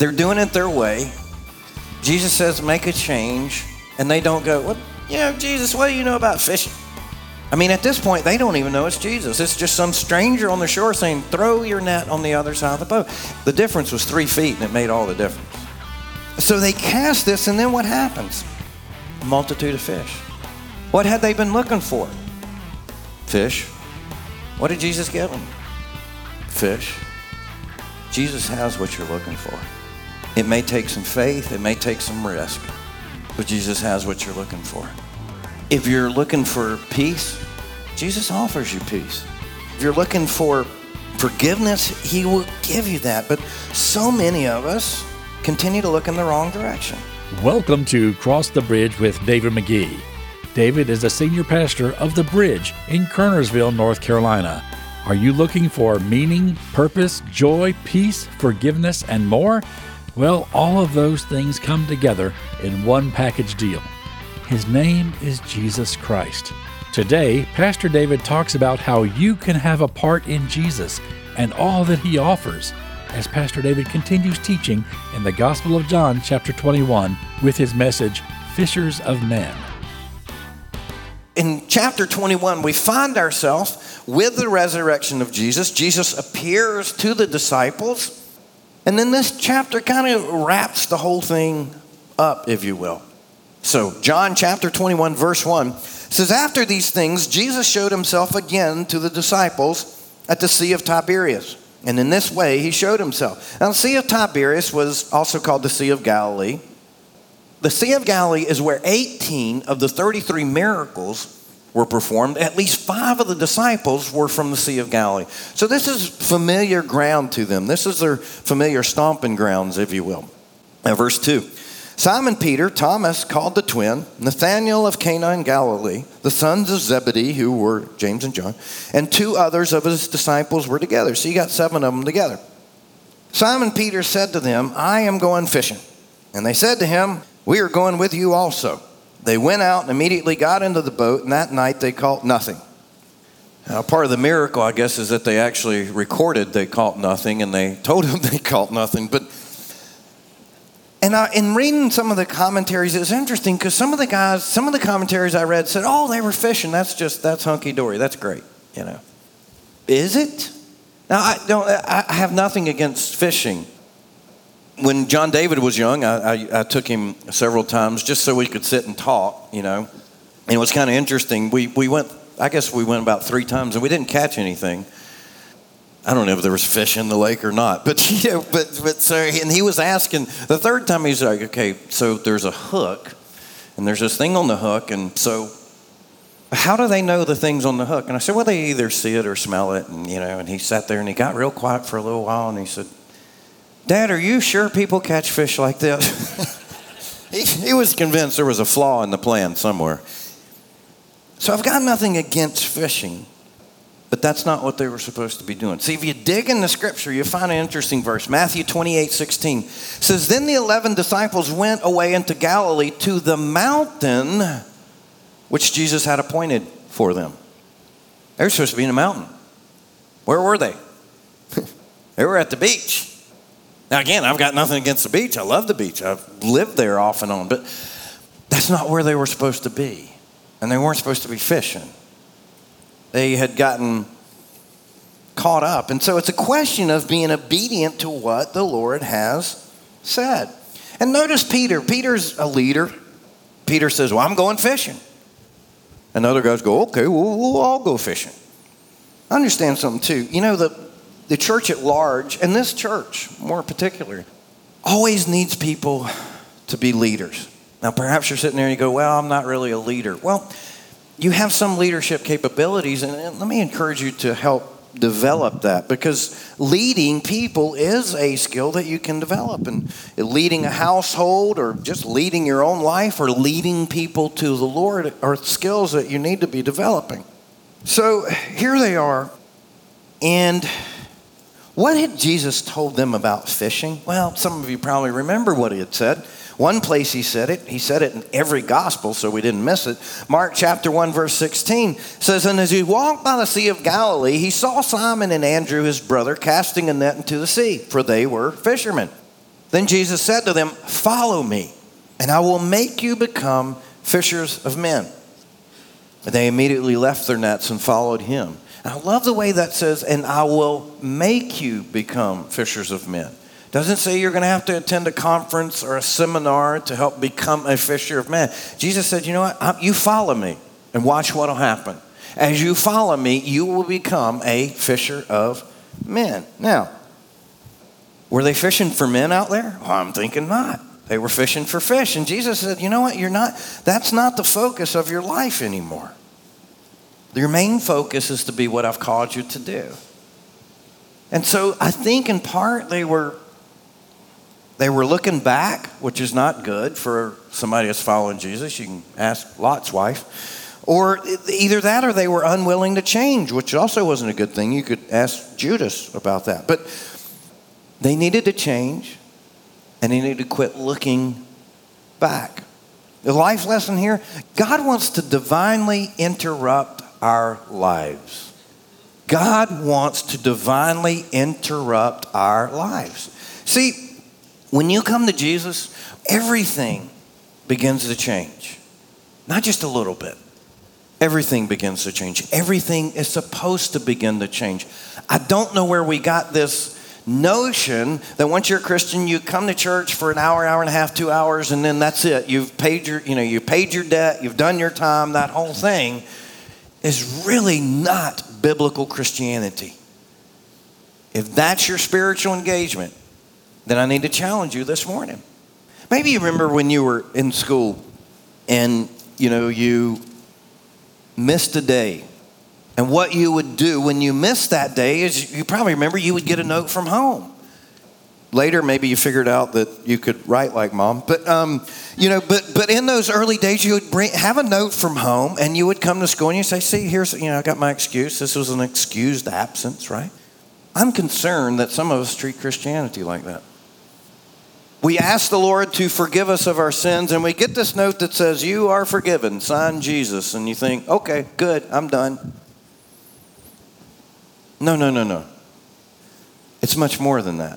They're doing it their way. Jesus says, make a change. And they don't go, what? Jesus, what do you know about fishing? I mean, at this point, they don't even know it's Jesus. It's just some stranger on the shore saying, throw your net on the other side of the boat. The difference was 3 feet, and it made all the difference. So they cast this, and then what happens? A multitude of fish. What had they been looking for? Fish. What did Jesus give them? Fish. Jesus has what you're looking for. It may take some faith, it may take some risk, but Jesus has what you're looking for. If you're looking for peace, Jesus offers you peace. If you're looking for forgiveness, he will give you that. But so many of us continue to look in the wrong direction. Welcome to Cross the Bridge with David McGee. David is the senior pastor of The Bridge in Kernersville, North Carolina. Are you looking for meaning, purpose, joy, peace, forgiveness, and more? Well, all of those things come together in one package deal. His name is Jesus Christ. Today, Pastor David talks about how you can have a part in Jesus and all that he offers as Pastor David continues teaching in the Gospel of John, chapter 21, with his message, Fishers of Men. In chapter 21, we find ourselves with the resurrection of Jesus. Jesus appears to the disciples. And then this chapter kind of wraps the whole thing up, if you will. So John chapter 21, verse 1 says, after these things, Jesus showed himself again to the disciples at the Sea of Tiberias. And in this way, he showed himself. Now, the Sea of Tiberias was also called the Sea of Galilee. The Sea of Galilee is where 18 of the 33 miracles were performed. At least 5 of the disciples were from the Sea of Galilee. So this is familiar ground to them. This is their familiar stomping grounds, if you will. Now, verse 2. Simon Peter, Thomas called the twin, Nathanael of Cana in Galilee, the sons of Zebedee, who were James and John, and 2 others of his disciples were together. So you got 7 of them together. Simon Peter said to them, I am going fishing. And they said to him, we are going with you also. They went out and immediately got into the boat, and that night they caught nothing. Now, part of the miracle, I guess, is that they actually recorded they caught nothing, and they told him they caught nothing. But in reading some of the commentaries, it's interesting because some of the commentaries I read said, oh, they were fishing. That's hunky-dory. That's great, you know. Is it? Now, I have nothing against fishing. When John David was young, I took him several times just so we could sit and talk, you know. And it was kind of interesting. We went about 3 times, and we didn't catch anything. I don't know if there was fish in the lake or not. But and he was asking, the 3rd time he's like, okay, so there's a hook, and there's this thing on the hook, and so how do they know the thing's on the hook? And I said, well, they either see it or smell it, and, you know, and he sat there, and he got real quiet for a little while, and he said, Dad, are you sure people catch fish like this? he was convinced there was a flaw in the plan somewhere. So I've got nothing against fishing, but that's not what they were supposed to be doing. See, if you dig in the scripture, you find an interesting verse. Matthew 28:16 says, then the 11 disciples went away into Galilee to the mountain which Jesus had appointed for them. They were supposed to be in a mountain. Where were they? They were at the beach. Now, again, I've got nothing against the beach. I love the beach. I've lived there off and on. But that's not where they were supposed to be. And they weren't supposed to be fishing. They had gotten caught up. And so it's a question of being obedient to what the Lord has said. And notice Peter. Peter's a leader. Peter says, well, I'm going fishing. And other guys go, okay, we'll all go fishing. I understand something, too. You know, the church at large, and this church more particularly, always needs people to be leaders. Now, perhaps you're sitting there and you go, well, I'm not really a leader. Well, you have some leadership capabilities, and let me encourage you to help develop that, because leading people is a skill that you can develop. And leading a household or just leading your own life or leading people to the Lord are skills that you need to be developing. So here they are, and what had Jesus told them about fishing? Well, some of you probably remember what he had said. One place he said it in every gospel, so we didn't miss it. Mark chapter 1, verse 16 says, and as he walked by the Sea of Galilee, he saw Simon and Andrew, his brother, casting a net into the sea, for they were fishermen. Then Jesus said to them, "Follow me, and I will make you become fishers of men." And they immediately left their nets and followed him. And I love the way that says, "And I will make you become fishers of men." Doesn't say you're going to have to attend a conference or a seminar to help become a fisher of men. Jesus said, you know what? You follow me and watch what will happen. As you follow me, you will become a fisher of men. Now, were they fishing for men out there? Well, I'm thinking not. They were fishing for fish. And Jesus said, you know what? That's not the focus of your life anymore. Your main focus is to be what I've called you to do. And so I think in part they were looking back, which is not good for somebody that's following Jesus. You can ask Lot's wife. Or either that or they were unwilling to change, which also wasn't a good thing. You could ask Judas about that. But they needed to change, and they needed to quit looking back. The life lesson here, God wants to divinely interrupt our lives. God wants to divinely interrupt our lives. See, when you come to Jesus, everything begins to change. Not just a little bit. Everything begins to change. Everything is supposed to begin to change. I don't know where we got this notion that once you're a Christian, you come to church for an hour, hour and a half, 2 hours, and then that's it. You've paid your debt, you've done your time. That whole thing is really not biblical Christianity. If that's your spiritual engagement, then I need to challenge you this morning. Maybe you remember when you were in school and you missed a day. And what you would do when you missed that day is, you probably remember, you would get a note from home. Later, maybe you figured out that you could write like mom. But in those early days, you would have a note from home, and you would come to school and you say, "See, here's, I got my excuse. This was an excused absence," right? I'm concerned that some of us treat Christianity like that. We ask the Lord to forgive us of our sins, and we get this note that says, "You are forgiven, signed Jesus." And you think, okay, good, I'm done. No. It's much more than that.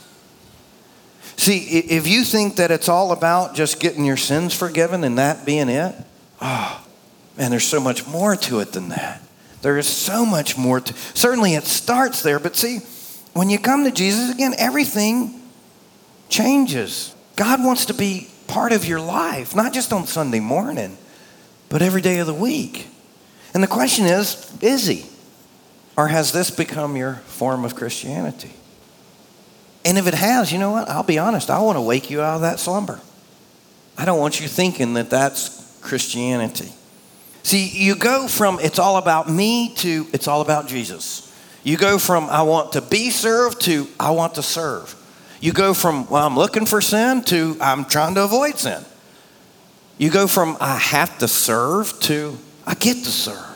See, if you think that it's all about just getting your sins forgiven and that being it, oh, man, there's so much more to it than that. There is so much more to, certainly it starts there, but see, when you come to Jesus, again, everything changes. God wants to be part of your life, not just on Sunday morning, but every day of the week. And the question is he? Or has this become your form of Christianity? And if it has, you know what? I'll be honest. I want to wake you out of that slumber. I don't want you thinking that that's Christianity. See, you go from it's all about me to it's all about Jesus. You go from I want to be served to I want to serve. You go from, well, I'm looking for sin to I'm trying to avoid sin. You go from I have to serve to I get to serve.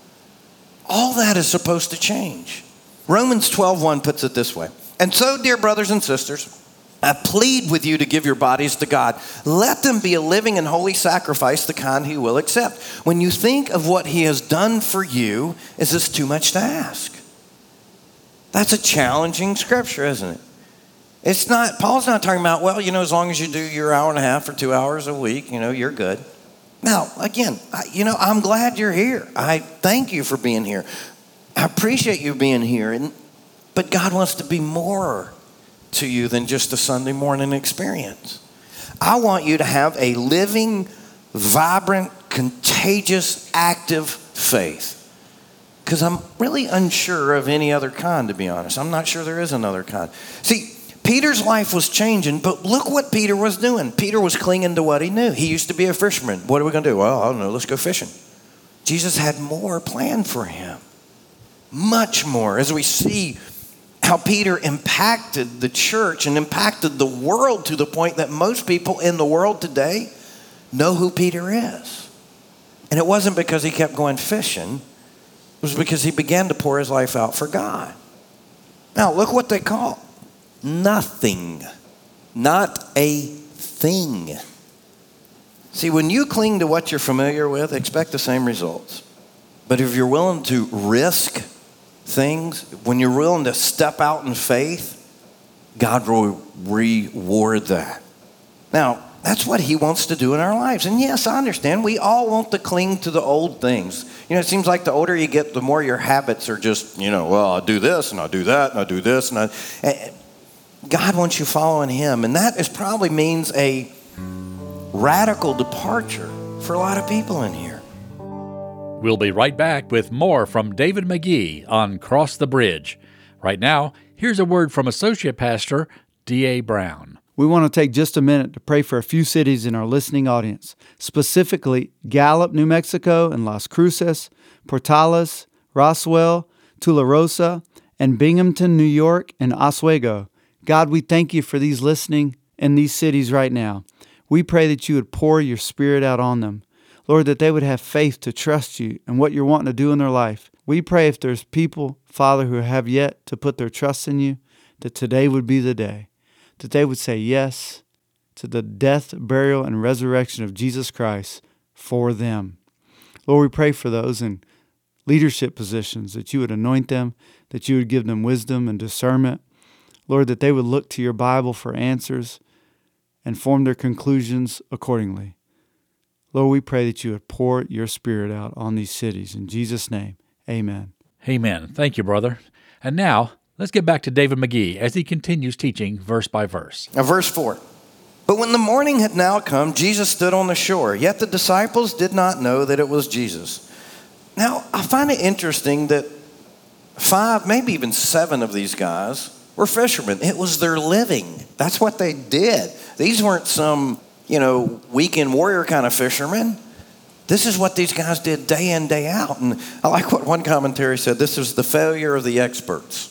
All that is supposed to change. Romans 12:1 puts it this way. "And so, dear brothers and sisters, I plead with you to give your bodies to God. Let them be a living and holy sacrifice, the kind he will accept. When you think of what he has done for you, is this too much to ask?" That's a challenging scripture, isn't it? It's not, Paul's not talking about, well, as long as you do your hour and a half or 2 hours a week, you're good. Now, again, I'm glad you're here. I thank you for being here. I appreciate you being here. But God wants to be more to you than just a Sunday morning experience. I want you to have a living, vibrant, contagious, active faith. Because I'm really unsure of any other kind, to be honest. I'm not sure there is another kind. See, Peter's life was changing, but look what Peter was doing. Peter was clinging to what he knew. He used to be a fisherman. What are we going to do? Well, I don't know. Let's go fishing. Jesus had more planned for him. Much more. As we see how Peter impacted the church and impacted the world to the point that most people in the world today know who Peter is. And it wasn't because he kept going fishing. It was because he began to pour his life out for God. Now, look what they call nothing. Not a thing. See, when you cling to what you're familiar with, expect the same results. But if you're willing to risk things, when you're willing to step out in faith, God will reward that. Now, that's what he wants to do in our lives. And yes, I understand. We all want to cling to the old things. It seems like the older you get, the more your habits are just, well, I'll do this and I'll do that and I'll do this. And God wants you following him. And that probably means a radical departure for a lot of people in here. We'll be right back with more from David McGee on Cross the Bridge. Right now, here's a word from Associate Pastor D.A. Brown. We want to take just a minute to pray for a few cities in our listening audience, specifically Gallup, New Mexico, and Las Cruces, Portales, Roswell, Tularosa, and Binghamton, New York, and Oswego. God, we thank you for these listening in these cities right now. We pray that you would pour your Spirit out on them. Lord, that they would have faith to trust you and what you're wanting to do in their life. We pray if there's people, Father, who have yet to put their trust in you, that today would be the day. That they would say yes to the death, burial, and resurrection of Jesus Christ for them. Lord, we pray for those in leadership positions, that you would anoint them, that you would give them wisdom and discernment. Lord, that they would look to your Bible for answers and form their conclusions accordingly. Lord, we pray that you would pour your Spirit out on these cities. In Jesus' name, amen. Amen. Thank you, brother. And now, let's get back to David McGee as he continues teaching verse by verse. Now, verse 4. But when the morning had now come, Jesus stood on the shore, yet the disciples did not know that it was Jesus. Now, I find it interesting that 5, maybe even 7 of these guys were fishermen. It was their living. That's what they did. These weren't some, weekend warrior kind of fishermen. This is what these guys did day in, day out. And I like what one commentary said. This was the failure of the experts.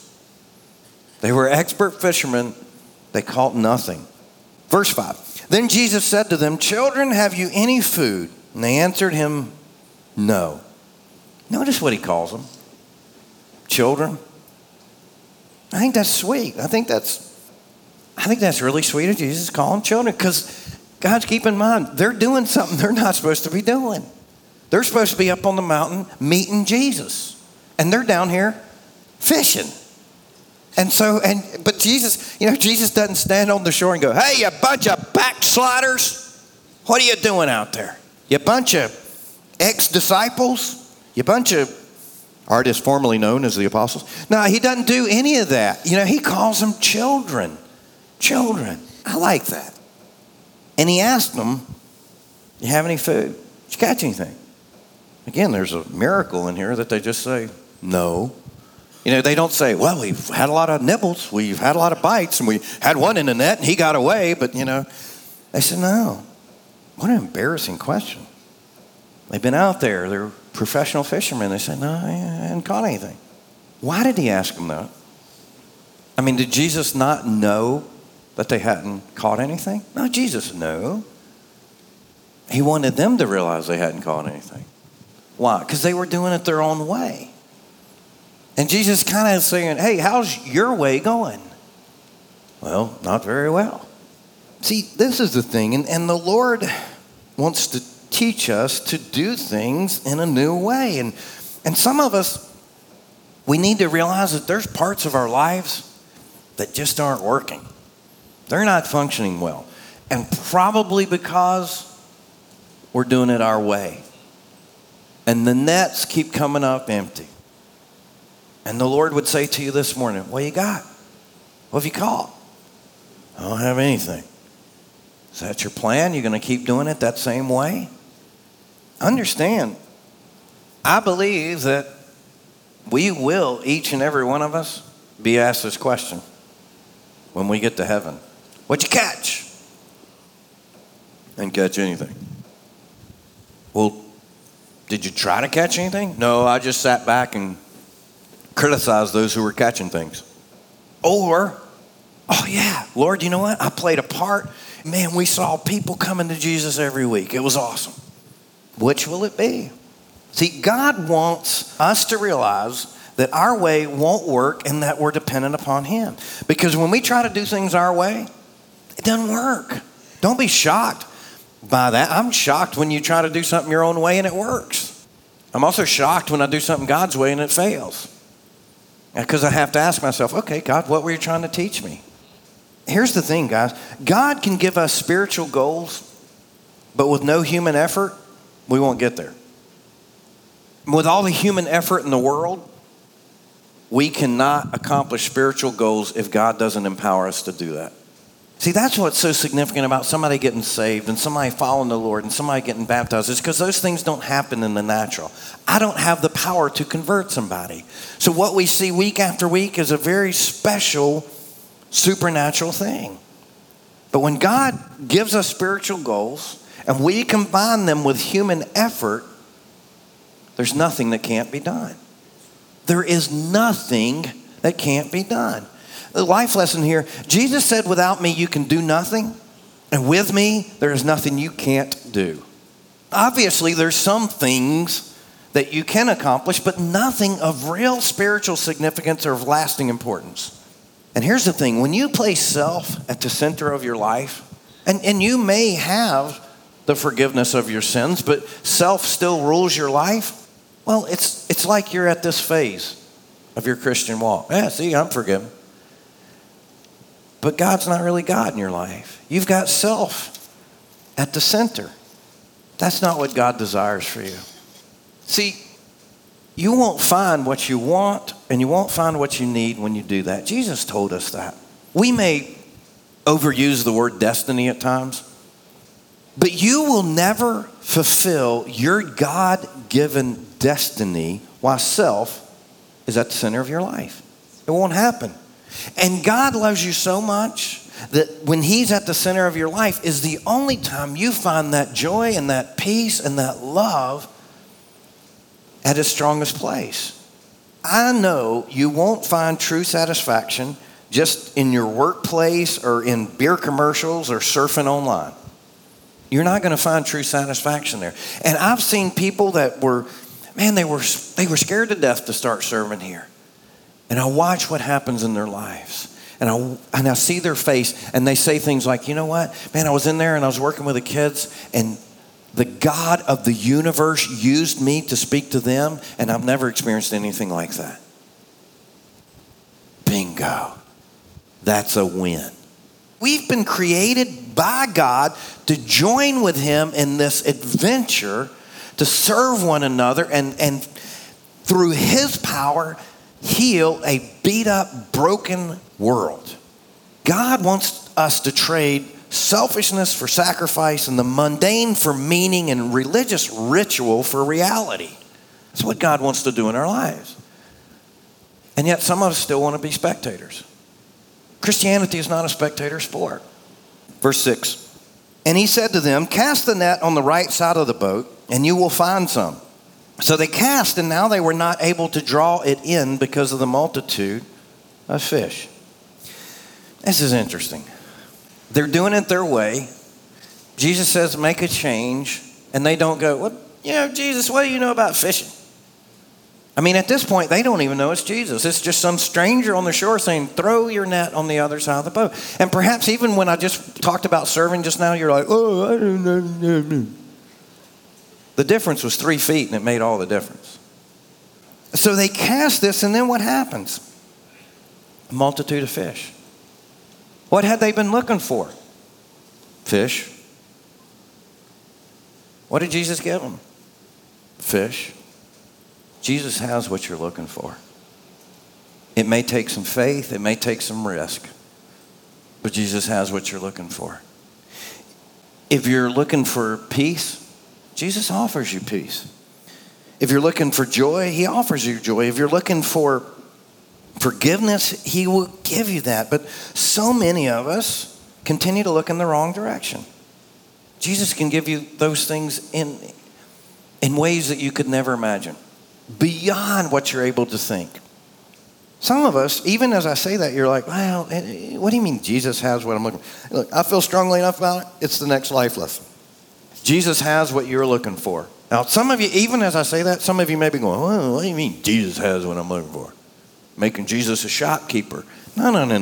They were expert fishermen. They caught nothing. Verse 5. Then Jesus said to them, "Children, have you any food?" And they answered him, "No." Notice what he calls them. Children. I think that's sweet. I think that's really sweet of Jesus to call them children, because God's keep in mind, they're doing something they're not supposed to be doing. They're supposed to be up on the mountain meeting Jesus. And they're down here fishing. But Jesus, Jesus doesn't stand on the shore and go, "Hey, you bunch of backsliders, what are you doing out there? You bunch of ex-disciples, you bunch of artists formerly known as the apostles." No, he doesn't do any of that. He calls them children. Children. I like that. And he asked them, "You have any food? Did you catch anything?" Again, there's a miracle in here that they just say, "No." They don't say, "Well, we've had a lot of nibbles, we've had a lot of bites, and we had one in the net and he got away," but they said, "No." What an embarrassing question. They've been out there, they're professional fishermen. They said, "No, I haven't caught anything." Why did he ask them that? Did Jesus not know that they hadn't caught anything? No, Jesus knew. He wanted them to realize they hadn't caught anything. Why? Because they were doing it their own way. And Jesus kind of saying, "Hey, how's your way going?" "Well, not very well." See, this is the thing. And the Lord wants to teach us to do things in a new way. And some of us, we need to realize that there's parts of our lives that just aren't working. They're not functioning well. And probably because we're doing it our way. And the nets keep coming up empty. And the Lord would say to you this morning, "What you got? What have you caught?" "I don't have anything." Is that your plan? You're going to keep doing it that same way? Understand, I believe that we will, each and every one of us, be asked this question when we get to heaven. "What'd you catch?" "Didn't catch anything." "Well, did you try to catch anything?" "No, I just sat back and criticized those who were catching things." Or, "Oh yeah, Lord, you know what? I played a part. Man, we saw people coming to Jesus every week. It was awesome." Which will it be? See, God wants us to realize that our way won't work and that we're dependent upon Him. Because when we try to do things our way, it doesn't work. Don't be shocked by that. I'm shocked when you try to do something your own way and it works. I'm also shocked when I do something God's way and it fails. Because I have to ask myself, "Okay, God, what were you trying to teach me?" Here's the thing, guys. God can give us spiritual goals, but with no human effort, we won't get there. With all the human effort in the world, we cannot accomplish spiritual goals if God doesn't empower us to do that. See, that's what's so significant about somebody getting saved and somebody following the Lord and somebody getting baptized, is because those things don't happen in the natural. I don't have the power to convert somebody. So what we see week after week is a very special supernatural thing. But when God gives us spiritual goals and we combine them with human effort, there's nothing that can't be done. There is nothing that can't be done. The life lesson here, Jesus said, without me, you can do nothing. And with me, there is nothing you can't do. Obviously, there's some things that you can accomplish, but nothing of real spiritual significance or of lasting importance. And here's the thing, when you place self at the center of your life, and you may have the forgiveness of your sins, but self still rules your life, well, it's like you're at this phase of your Christian walk. Yeah, see, I'm forgiven. But God's not really God in your life. You've got self at the center. That's not what God desires for you. See, you won't find what you want and you won't find what you need when you do that. Jesus told us that. We may overuse the word destiny at times, but you will never fulfill your God-given destiny while self is at the center of your life. It won't happen. And God loves you so much that when He's at the center of your life is the only time you find that joy and that peace and that love at its strongest place. I know you won't find true satisfaction just in your workplace or in beer commercials or surfing online. You're not going to find true satisfaction there. And I've seen people that were, they were scared to death to start serving here. And I watch what happens in their lives. And I see their face and they say things like, you know what? Man, I was in there and I was working with the kids and the God of the universe used me to speak to them, and I've never experienced anything like that. Bingo. That's a win. We've been created by God to join with Him in this adventure to serve one another and through His power heal a beat up, broken world. God wants us to trade selfishness for sacrifice and the mundane for meaning and religious ritual for reality. That's what God wants to do in our lives. And yet some of us still want to be spectators. Christianity is not a spectator sport. Verse 6, and He said to them, cast the net on the right side of the boat and you will find some. So they cast, and now they were not able to draw it in because of the multitude of fish. This is interesting. They're doing it their way. Jesus says, make a change. And they don't go, well, Jesus, what do you know about fishing? I mean, at this point, they don't even know it's Jesus. It's just some stranger on the shore saying, throw your net on the other side of the boat. And perhaps even when I just talked about serving just now, you're like, oh, I don't know. The difference was 3 feet, and it made all the difference. So they cast this, and then what happens? A multitude of fish. What had they been looking for? Fish. What did Jesus give them? Fish. Jesus has what you're looking for. It may take some faith. It may take some risk. But Jesus has what you're looking for. If you're looking for peace, Jesus offers you peace. If you're looking for joy, He offers you joy. If you're looking for forgiveness, He will give you that. But so many of us continue to look in the wrong direction. Jesus can give you those things in ways that you could never imagine, beyond what you're able to think. Some of us, even as I say that, you're like, well, what do you mean Jesus has what I'm looking for? Look, I feel strongly enough about it. It's the next life lesson. Jesus has what you're looking for. Now, some of you, even as I say that, some of you may be going, well, what do you mean Jesus has what I'm looking for? Making Jesus a shopkeeper.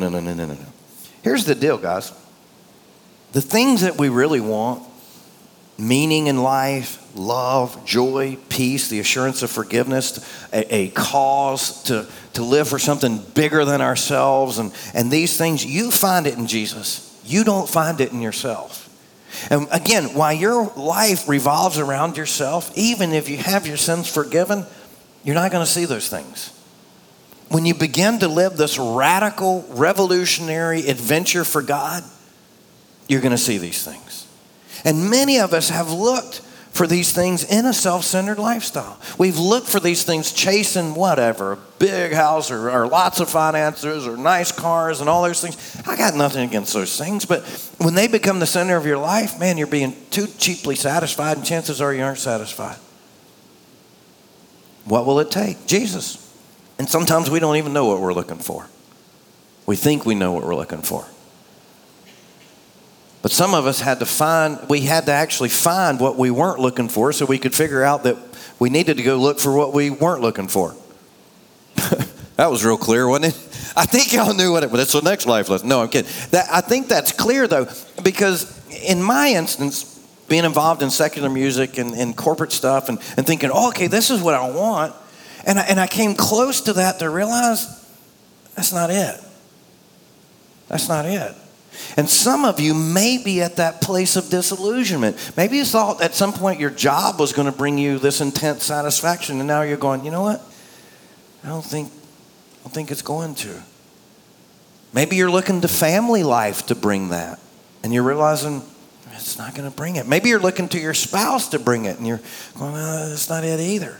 No. Here's the deal, guys. The things that we really want meaning in life, love, joy, peace, the assurance of forgiveness, a cause to live for something bigger than ourselves. And these things, you find it in Jesus. You don't find it in yourself. And again, while your life revolves around yourself, even if you have your sins forgiven, you're not going to see those things. When you begin to live this radical, revolutionary adventure for God, you're going to see these things. And many of us have looked for these things in a self-centered lifestyle. We've looked for these things chasing whatever, a big house or lots of finances or nice cars and all those things. I got nothing against those things, but when they become the center of your life, man, you're being too cheaply satisfied, and chances are you aren't satisfied. What will it take? Jesus. And sometimes we don't even know what we're looking for. We think we know what we're looking for. But some of us had to actually find what we weren't looking for so we could figure out that we needed to go look for what we weren't looking for. That was real clear, wasn't it? I think y'all knew what it was. That's the next life lesson. No, I'm kidding. I think that's clear, though, because in my instance, being involved in secular music and corporate stuff and thinking, oh, okay, this is what I want. And I came close to that to realize that's not it. That's not it. And some of you may be at that place of disillusionment. Maybe you thought at some point your job was going to bring you this intense satisfaction, and now you're going, you know what? I don't think it's going to. Maybe you're looking to family life to bring that, and you're realizing it's not going to bring it. Maybe you're looking to your spouse to bring it, and you're going, that's not it either.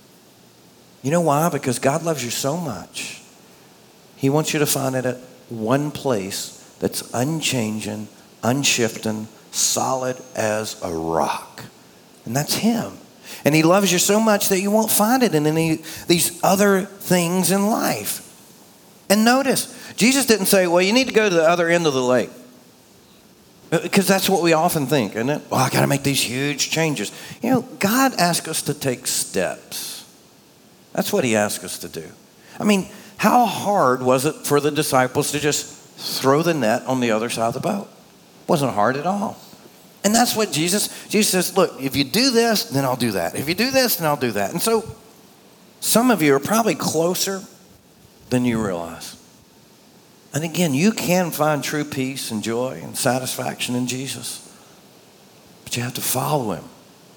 You know why? Because God loves you so much. He wants you to find it at one place that's unchanging, unshifting, solid as a rock. And that's Him. And He loves you so much that you won't find it in any these other things in life. And notice, Jesus didn't say, well, you need to go to the other end of the lake. Because that's what we often think, isn't it? Well, I got to make these huge changes. You know, God asks us to take steps. That's what He asks us to do. I mean, how hard was it for the disciples to just throw the net on the other side of the boat? It wasn't hard at all. And that's what Jesus says, look, if you do this, then I'll do that. If you do this, then I'll do that. And so some of you are probably closer than you realize. And again, you can find true peace and joy and satisfaction in Jesus. But you have to follow Him.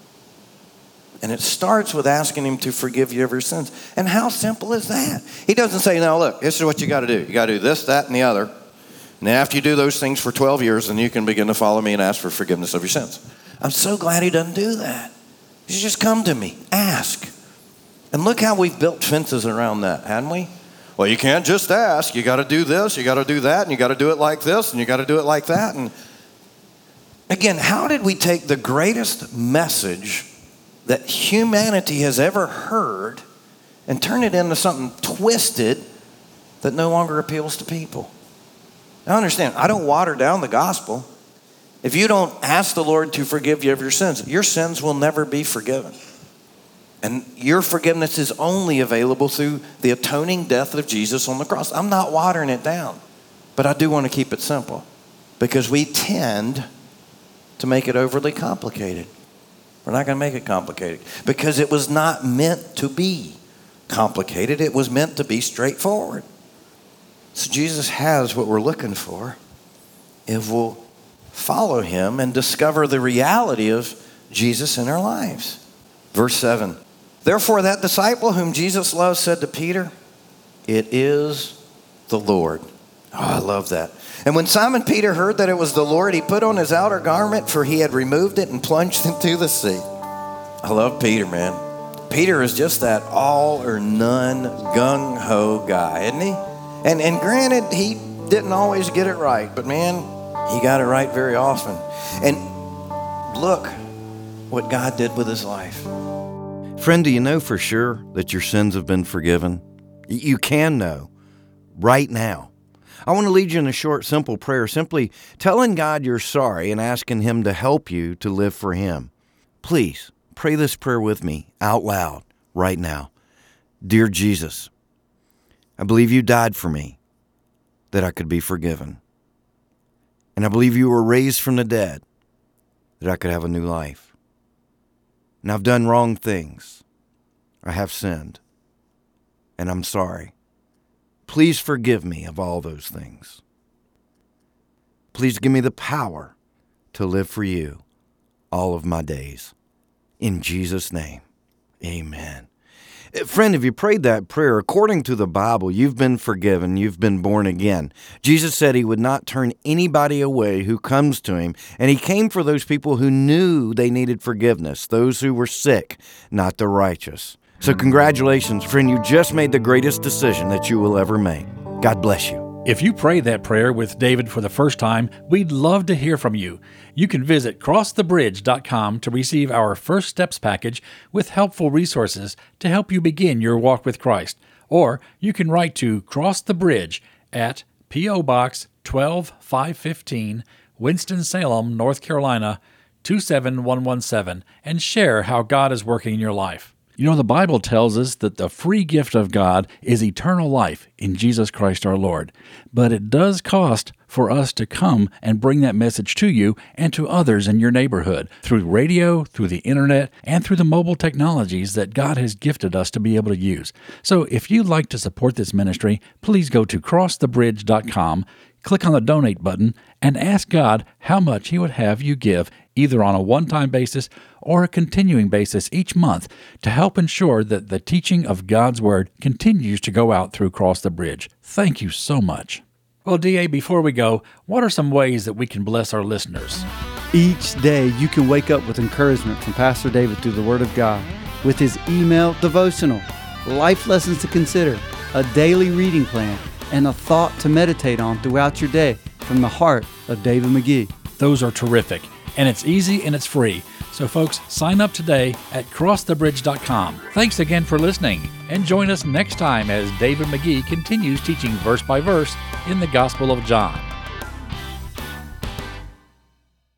And it starts with asking Him to forgive you of your sins. And how simple is that? He doesn't say, now look, this is what you got to do. You got to do this, that, and the other. And after you do those things for 12 years, then you can begin to follow me and ask for forgiveness of your sins. I'm so glad He doesn't do that. He says, just come to me, ask. And look how we've built fences around that, hadn't we? Well, you can't just ask. You got to do this, you got to do that, and you got to do it like this, and you got to do it like that. And again, how did we take the greatest message that humanity has ever heard and turn it into something twisted that no longer appeals to people? Now understand, I don't water down the gospel. If you don't ask the Lord to forgive you of your sins will never be forgiven. And your forgiveness is only available through the atoning death of Jesus on the cross. I'm not watering it down, but I do want to keep it simple because we tend to make it overly complicated. We're not going to make it complicated because it was not meant to be complicated. It was meant to be straightforward. So Jesus has what we're looking for if we'll follow Him and discover the reality of Jesus in our lives. Verse 7. Therefore that disciple whom Jesus loved said to Peter, it is the Lord. Oh, I love that. And when Simon Peter heard that it was the Lord, he put on his outer garment, for he had removed it and plunged into the sea. I love Peter, man. Peter is just that all or none gung-ho guy, isn't he? And granted, he didn't always get it right, but man, he got it right very often. And look what God did with his life. Friend, do you know for sure that your sins have been forgiven? You can know right now. I want to lead you in a short, simple prayer, simply telling God you're sorry and asking Him to help you to live for Him. Please pray this prayer with me out loud right now. Dear Jesus, I believe you died for me that I could be forgiven. And I believe you were raised from the dead that I could have a new life. and I've done wrong things. I have sinned, and I'm sorry. Please forgive me of all those things. Please give me the power to live for you all of my days. In Jesus' name, amen. Friend, if you prayed that prayer, according to the Bible, you've been forgiven, you've been born again. Jesus said he would not turn anybody away who comes to him, and he came for those people who knew they needed forgiveness, those who were sick, not the righteous. So congratulations, friend, you just made the greatest decision that you will ever make. God bless you. If you prayed that prayer with David for the first time, we'd love to hear from you. You can visit crossthebridge.com to receive our First Steps package with helpful resources to help you begin your walk with Christ. Or you can write to Cross the Bridge at P.O. Box 12515, Winston-Salem, North Carolina, 27117, and share how God is working in your life. You know, the Bible tells us that the free gift of God is eternal life in Jesus Christ our Lord. But it does cost for us to come and bring that message to you and to others in your neighborhood through radio, through the internet, and through the mobile technologies that God has gifted us to be able to use. So if you'd like to support this ministry, please go to crossthebridge.com, click on the donate button, and ask God how much He would have you give, either on a one-time basis or a continuing basis each month, to help ensure that the teaching of God's Word continues to go out through Cross the Bridge. Thank you so much. Well, D.A., before we go, what are some ways that we can bless our listeners? Each day you can wake up with encouragement from Pastor David through the Word of God with his email devotional, life lessons to consider, a daily reading plan, and a thought to meditate on throughout your day from the heart of David McGee. Those are terrific, and it's easy and it's free. So folks, sign up today at crossthebridge.com. Thanks again for listening, and join us next time as David McGee continues teaching verse by verse in the Gospel of John.